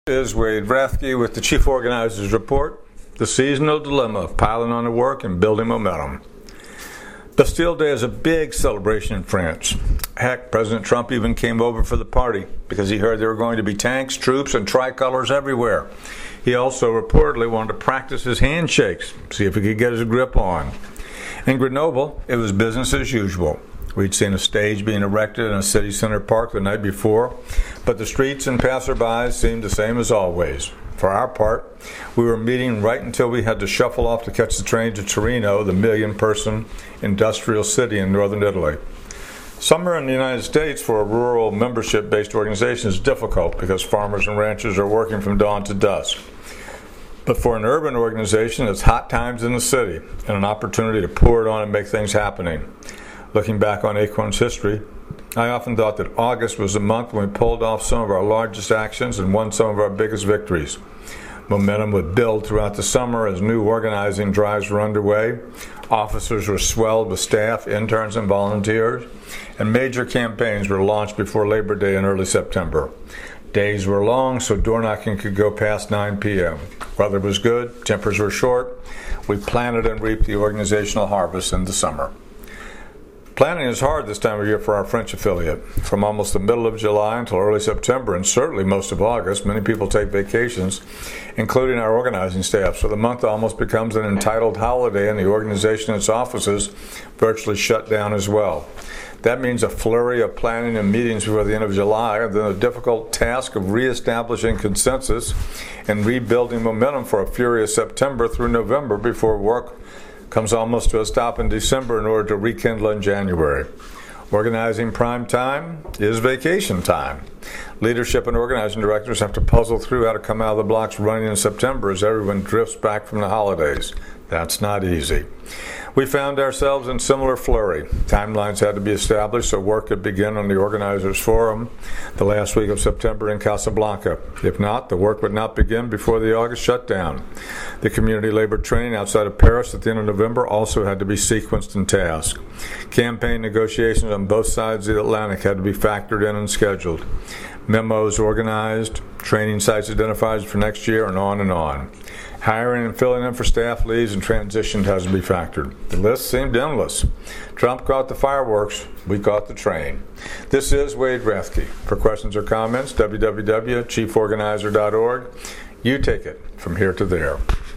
Is Wade Rathke with the Chief Organizer's Report, the seasonal dilemma of piling on the work and building momentum. Bastille Day is a big celebration in France. Heck, President Trump even came over for the party because he heard there were going to be tanks, troops, and tricolors everywhere. He also reportedly wanted to practice his handshakes, see if he could get his grip on. In Grenoble, it was business as usual. We'd seen a stage being erected in a city center park the night before, but the streets and passersby seemed the same as always. For our part, we were meeting right until we had to shuffle off to catch the train to Torino, the million-person industrial city in northern Italy. Summer in the United States for a rural membership-based organization is difficult because farmers and ranchers are working from dawn to dusk. But for an urban organization, it's hot times in the city and an opportunity to pour it on and make things happening. Looking back on Acorn's history, I often thought that August was the month when we pulled off some of our largest actions and won some of our biggest victories. Momentum would build throughout the summer as new organizing drives were underway. Officers were swelled with staff, interns, and volunteers, and major campaigns were launched before Labor Day in early September. Days were long, so door knocking could go past 9 p.m. Weather was good, tempers were short. We planted and reaped the organizational harvest in the summer. Planning is hard this time of year for our French affiliate. From almost the middle of July until early September, and certainly most of August, many people take vacations, including our organizing staff, so the month almost becomes an entitled holiday, and the organization and its offices virtually shut down as well. That means a flurry of planning and meetings before the end of July, and then a difficult task of reestablishing consensus and rebuilding momentum for a furious September through November before work comes almost to a stop in December in order to rekindle in January. Organizing prime time is vacation time. Leadership and organizing directors have to puzzle through how to come out of the blocks running in September as everyone drifts back from the holidays. That's not easy. We found ourselves in similar flurry. Timelines had to be established so work could begin on the Organizers Forum the last week of September in Casablanca. If not, the work would not begin before the August shutdown. The community labor training outside of Paris at the end of November also had to be sequenced and tasked. Campaign negotiations on both sides of the Atlantic had to be factored in and scheduled. Memos organized, training sites identified for next year, and on and on. Hiring and filling in for staff leaves and transition has to be factored. The list seemed endless. Trump caught the fireworks. We caught the train. This is Wade Rathke. For questions or comments, www.chieforganizer.org. You take it from here to there.